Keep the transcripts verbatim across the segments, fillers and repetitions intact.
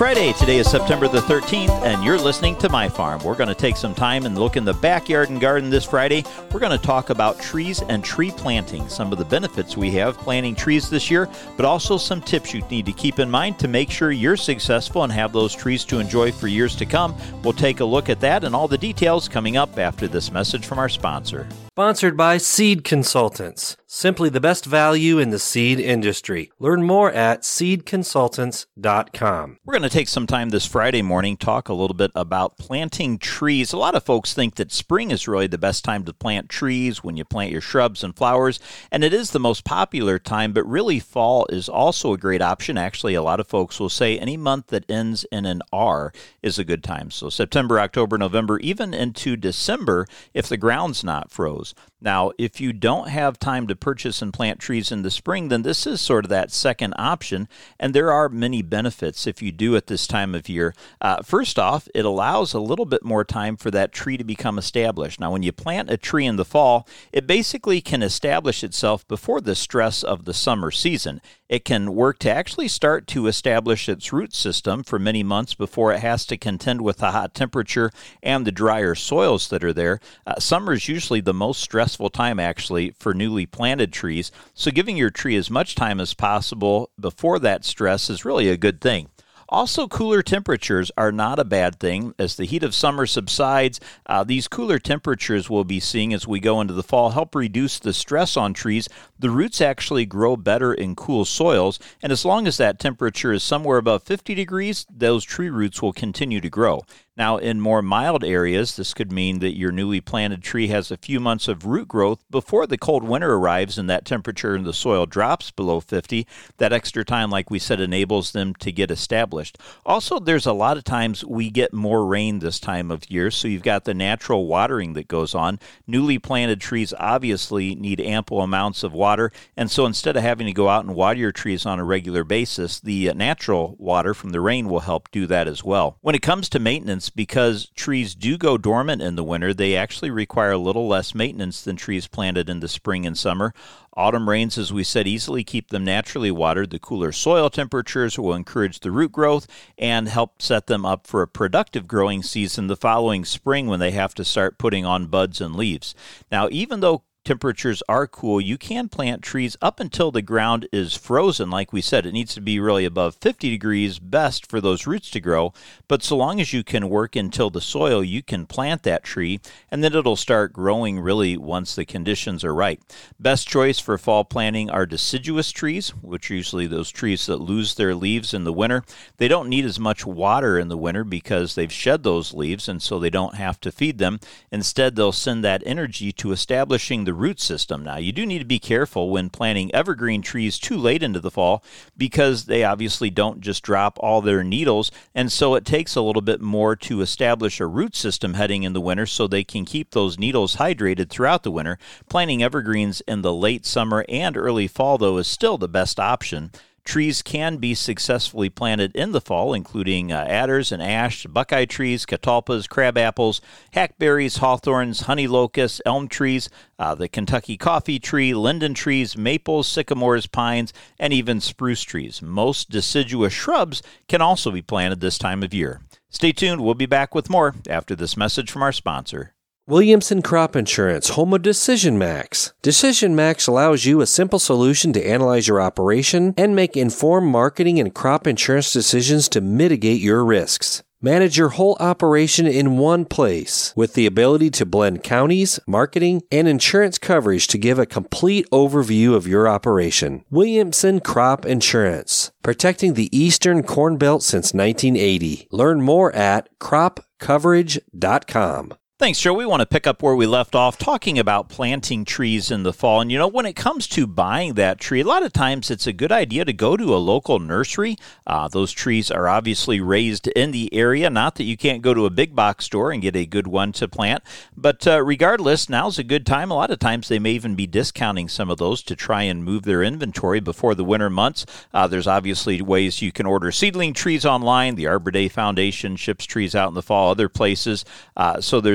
Friday. Today is September the thirteenth, and you're listening to My Farm. We're going to take some time and look in the backyard and garden this Friday. We're going to talk about trees and tree planting, some of the benefits we have planting trees this year, but also some tips you need to keep in mind to make sure you're successful and have those trees to enjoy for years to come. We'll take a look at that and all the details coming up after this message from our sponsor. Sponsored by Seed Consultants, simply the best value in the seed industry. Learn more at seed consultants dot com. We're going to take some time this Friday morning, talk a little bit about planting trees. A lot of folks think that spring is really the best time to plant trees, when you plant your shrubs and flowers, and it is the most popular time, but really fall is also a great option. Actually, a lot of folks will say any month that ends in an R is a good time. So September, October, November, even into December if the ground's not froze. Now, if you don't have time to purchase and plant trees in the spring, then this is sort of that second option, and there are many benefits if you do at this time of year. Uh, first off, it allows a little bit more time for that tree to become established. Now, when you plant a tree in the fall, it basically can establish itself before the stress of the summer season. It can work to actually start to establish its root system for many months before it has to contend with the hot temperature and the drier soils that are there. Uh, summer is usually the most stressful time, actually, for newly planted trees, so giving your tree as much time as possible before that stress is really a good thing. Also, cooler temperatures are not a bad thing. As the heat of summer subsides, uh, these cooler temperatures we'll be seeing as we go into the fall help reduce the stress on trees. The roots actually grow better in cool soils, and as long as that temperature is somewhere above fifty degrees, those tree roots will continue to grow. Now, in more mild areas, this could mean that your newly planted tree has a few months of root growth before the cold winter arrives and that temperature in the soil drops below fifty. That extra time, like we said, enables them to get established. Also, there's a lot of times we get more rain this time of year, so you've got the natural watering that goes on. Newly planted trees obviously need ample amounts of water, and so instead of having to go out and water your trees on a regular basis, the natural water from the rain will help do that as well. When it comes to maintenance, because trees do go dormant in the winter, they actually require a little less maintenance than trees planted in the spring and summer. Autumn rains, as we said, easily keep them naturally watered. The cooler soil temperatures will encourage the root growth and help set them up for a productive growing season the following spring when they have to start putting on buds and leaves. Now, even though temperatures are cool, you can plant trees up until the ground is frozen. Like we said, it needs to be really above fifty degrees best for those roots to grow. But so long as you can work until the soil, you can plant that tree, and then it'll start growing really once the conditions are right. Best choice for fall planting are deciduous trees, which are usually those trees that lose their leaves in the winter. They don't need as much water in the winter because they've shed those leaves, and so they don't have to feed them. Instead, they'll send that energy to establishing the root system. Now, you do need to be careful when planting evergreen trees too late into the fall because they obviously don't just drop all their needles, and so it takes a little bit more to establish a root system heading in the winter so they can keep those needles hydrated throughout the winter. Planting evergreens in the late summer and early fall, though, is still the best option. Trees can be successfully planted in the fall, including uh, adders and ash, buckeye trees, catalpas, crabapples, hackberries, hawthorns, honey locusts, elm trees, uh, the Kentucky coffee tree, linden trees, maples, sycamores, pines, and even spruce trees. Most deciduous shrubs can also be planted this time of year. Stay tuned. We'll be back with more after this message from our sponsor. Williamson Crop Insurance, home of Decision Max. Decision Max allows you a simple solution to analyze your operation and make informed marketing and crop insurance decisions to mitigate your risks. Manage your whole operation in one place with the ability to blend counties, marketing, and insurance coverage to give a complete overview of your operation. Williamson Crop Insurance, protecting the Eastern Corn Belt since nineteen eighty. Learn more at crop coverage dot com. Thanks, Joe. We want to pick up where we left off talking about planting trees in the fall. And, you know, when it comes to buying that tree, a lot of times it's a good idea to go to a local nursery. Uh, those trees are obviously raised in the area. Not that you can't go to a big box store and get a good one to plant. But uh, regardless, now's a good time. A lot of times they may even be discounting some of those to try and move their inventory before the winter months. Uh, there's obviously ways you can order seedling trees online. The Arbor Day Foundation ships trees out in the fall, other places. Uh, so there's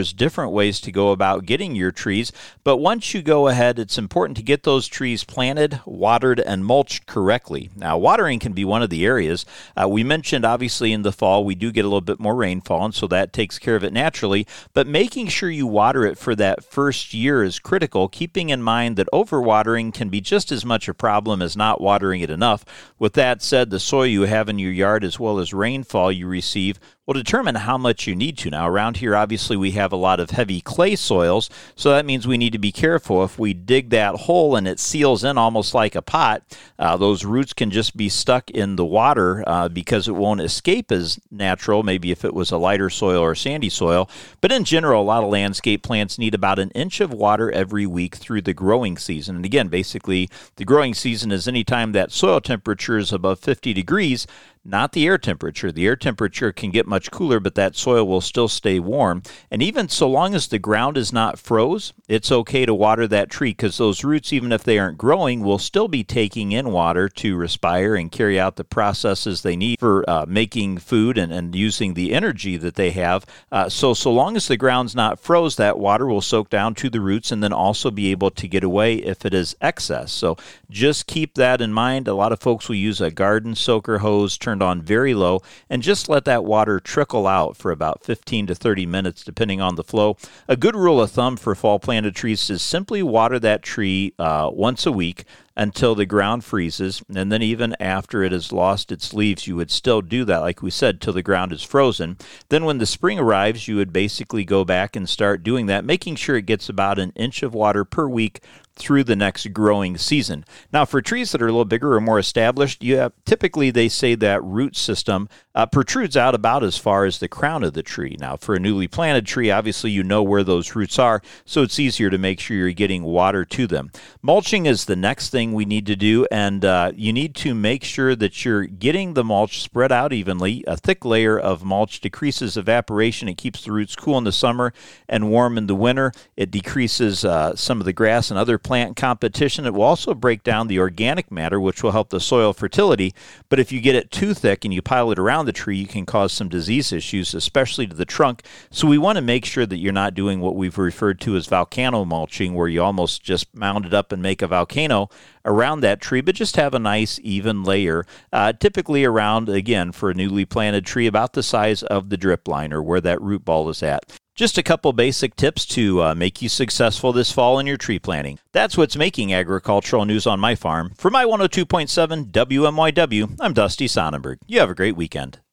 there's different ways to go about getting your trees. But once you go ahead, it's important to get those trees planted, watered, and mulched correctly. Now, watering can be one of the areas. Uh, we mentioned, obviously, in the fall, we do get a little bit more rainfall, and so that takes care of it naturally. But making sure you water it for that first year is critical, keeping in mind that overwatering can be just as much a problem as not watering it enough. With that said, the soil you have in your yard as well as rainfall you receive will determine how much you need to. Now, around here, obviously, we have a lot of heavy clay soils, so that means we need to be careful. If we dig that hole and it seals in almost like a pot, uh, those roots can just be stuck in the water uh, because it won't escape as natural, maybe if it was a lighter soil or sandy soil. But in general, a lot of landscape plants need about an inch of water every week through the growing season. And again, basically, the growing season is any time that soil temperature is above fifty degrees, not the air temperature. The air temperature can get much cooler, but that soil will still stay warm. And even so long as the ground is not froze, it's okay to water that tree because those roots, even if they aren't growing, will still be taking in water to respire and carry out the processes they need for uh, making food and, and using the energy that they have. Uh, so, so long as the ground's not froze, that water will soak down to the roots and then also be able to get away if it is excess. So just keep that in mind. A lot of folks will use a garden soaker hose turned on very low and just let that water trickle out for about fifteen to thirty minutes depending on the flow. A good rule of thumb for fall planted trees is simply water that tree uh, once a week until the ground freezes, and then even after it has lost its leaves, you would still do that, like we said, till the ground is frozen. Then when the spring arrives, you would basically go back and start doing that, making sure it gets about an inch of water per week through the next growing season. Now, for trees that are a little bigger or more established, you have, typically they say that root system uh, protrudes out about as far as the crown of the tree. Now, for a newly planted tree, obviously you know where those roots are, so it's easier to make sure you're getting water to them. Mulching is the next thing we need to do, and uh, you need to make sure that you're getting the mulch spread out evenly. A thick layer of mulch decreases evaporation. It keeps the roots cool in the summer and warm in the winter. It decreases uh, some of the grass and other plant competition. It will also break down the organic matter, which will help the soil fertility. But if you get it too thick and you pile it around the tree, you can cause some disease issues, especially to the trunk. So we want to make sure that you're not doing what we've referred to as volcano mulching, where you almost just mound it up and make a volcano around that tree, but just have a nice even layer, uh, typically around, again, for a newly planted tree, about the size of the drip line or where that root ball is at. Just a couple basic tips to uh, make you successful this fall in your tree planting. That's what's making agricultural news on my farm. For my one oh two point seven W M Y W, I'm Dusty Sonnenberg. You have a great weekend.